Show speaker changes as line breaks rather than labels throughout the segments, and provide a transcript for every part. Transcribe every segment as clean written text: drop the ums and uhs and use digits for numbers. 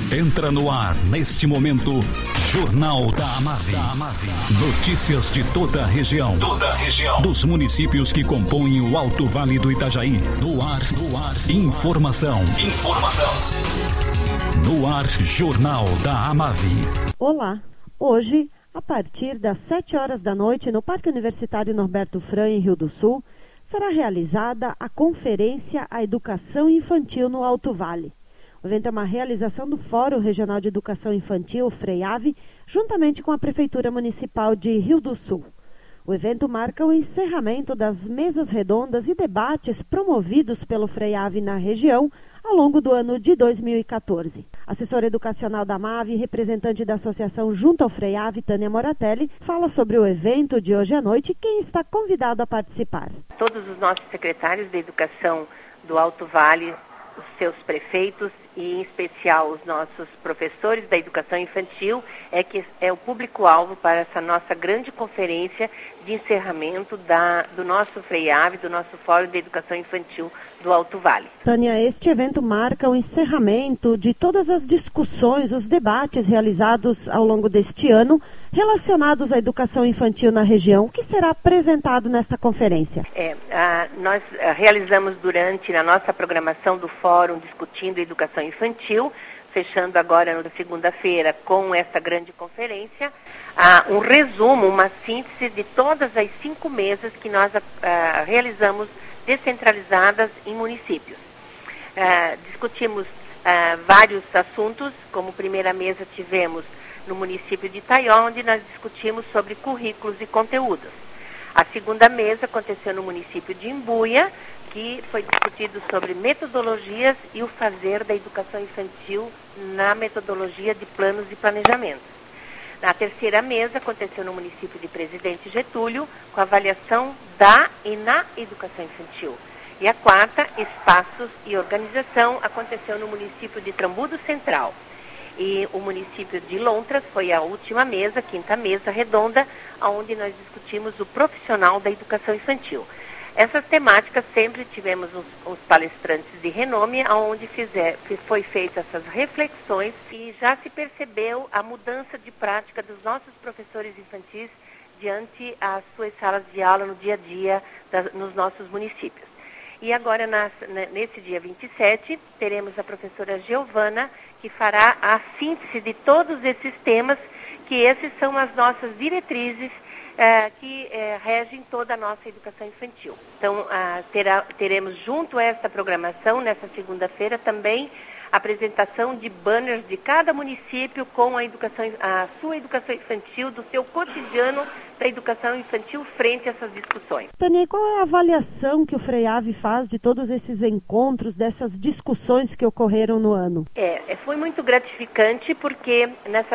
Entra no ar, neste momento, Jornal da Amave. Notícias de toda a região. Dos municípios que compõem o Alto Vale do Itajaí. No ar. Informação. No ar, Jornal da Amave.
Olá, hoje, a partir das 7 horas da noite, no Parque Universitário Norberto Fran, em Rio do Sul, será realizada a Conferência A Educação Infantil no Alto Vale. O evento é uma realização do Fórum Regional de Educação Infantil, FREAV, juntamente com a Prefeitura Municipal de Rio do Sul. O evento marca o encerramento das mesas redondas e debates promovidos pelo FREAV na região ao longo do ano de 2014. Assessora educacional da MAV e representante da associação junto ao FREAV, Tânia Moratelli, fala sobre o evento de hoje à noite e quem está convidado a participar.
Todos os nossos secretários de educação do Alto Vale, os seus prefeitos e, em especial, os nossos professores da educação infantil, que é o público-alvo para essa nossa grande conferência de encerramento do nosso FREAV, do nosso Fórum de Educação Infantil do Alto Vale.
Tânia, este evento marca o encerramento de todas as discussões, os debates realizados ao longo deste ano relacionados à educação infantil na região. O que será apresentado nesta conferência?
Nós realizamos na nossa programação do Fórum discutindo educação infantil, fechando agora na segunda-feira com essa grande conferência, um resumo, uma síntese de todas as 5 mesas que nós realizamos descentralizadas em municípios. Discutimos vários assuntos, como primeira mesa tivemos no município de Itaió, onde nós discutimos sobre currículos e conteúdos. A segunda mesa aconteceu no município de Imbuia, que foi discutido sobre metodologias e o fazer da educação infantil na metodologia de planos e planejamentos. A terceira mesa aconteceu no município de Presidente Getúlio, com avaliação da e na educação infantil. E a quarta, espaços e organização, aconteceu no município de Trambudo Central. E o município de Lontras foi a última mesa, quinta mesa redonda, onde nós discutimos o profissional da educação infantil. Essas temáticas sempre tivemos uns palestrantes de renome, onde foi feitas essas reflexões e já se percebeu a mudança de prática dos nossos professores infantis diante as suas salas de aula no dia a dia nos nossos municípios. E agora, nesse dia 27, teremos a professora Giovana, que fará a síntese de todos esses temas, que esses são as nossas diretrizes que regem toda a nossa educação infantil. Então, teremos junto a esta programação, nessa segunda-feira, também a apresentação de banners de cada município com a sua educação infantil, do seu cotidiano da educação infantil frente a essas discussões.
Tânia, qual é a avaliação que o FREAV faz de todos esses encontros, dessas discussões que ocorreram no ano?
Foi muito gratificante porque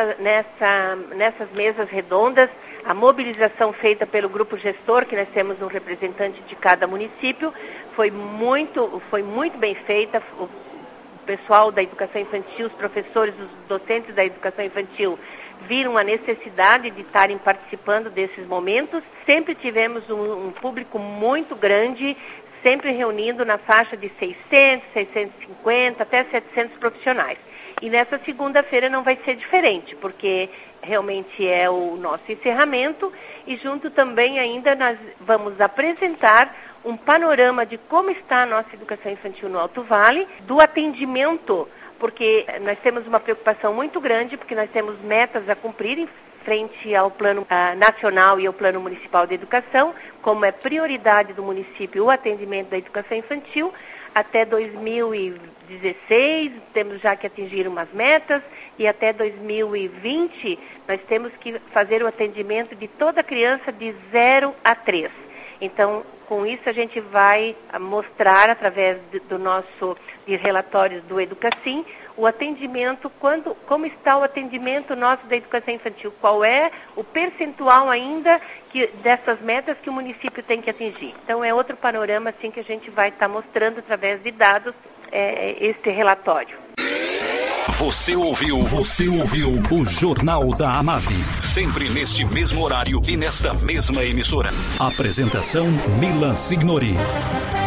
nessas mesas redondas, a mobilização feita pelo grupo gestor, que nós temos um representante de cada município, foi muito bem feita. O pessoal da educação infantil, os professores, os docentes da educação infantil viram a necessidade de estarem participando desses momentos. Sempre tivemos um público muito grande, sempre reunindo na faixa de 600, 650, até 700 profissionais. E nessa segunda-feira não vai ser diferente, porque realmente é o nosso encerramento e junto também ainda nós vamos apresentar um panorama de como está a nossa educação infantil no Alto Vale, do atendimento, porque nós temos uma preocupação muito grande, porque nós temos metas a cumprir em frente ao plano nacional e ao plano municipal de educação, como é prioridade do município o atendimento da educação infantil. Até 2016 temos já que atingir umas metas e até 2020 nós temos que fazer o atendimento de toda criança de 0 a 3. Então, com isso a gente vai mostrar através de relatórios do Educacim o atendimento, como está o atendimento nosso da educação infantil, qual é o percentual ainda dessas metas que o município tem que atingir. Então é outro panorama assim que a gente vai estar mostrando através de dados este relatório.
Você ouviu o Jornal da Amave, sempre neste mesmo horário e nesta mesma emissora. Apresentação Milan Signori.